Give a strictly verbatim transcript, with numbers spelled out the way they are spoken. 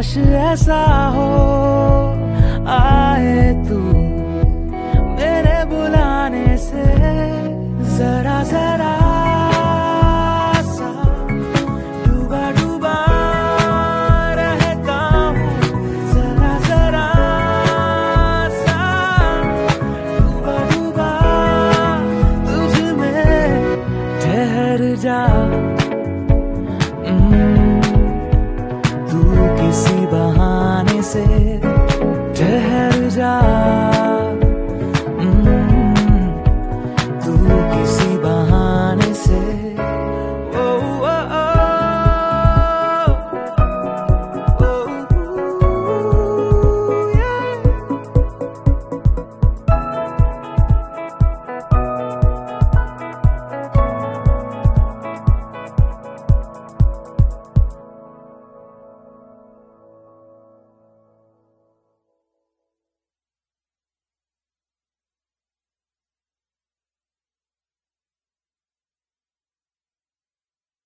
काश ऐसा हो आए तू मेरे बुलाने से जरा जरा सा डूबा डूबा रहता हूँ जरा जरा सा डूबा डूबा तुझ में ठहर जा तू किसी बहाने से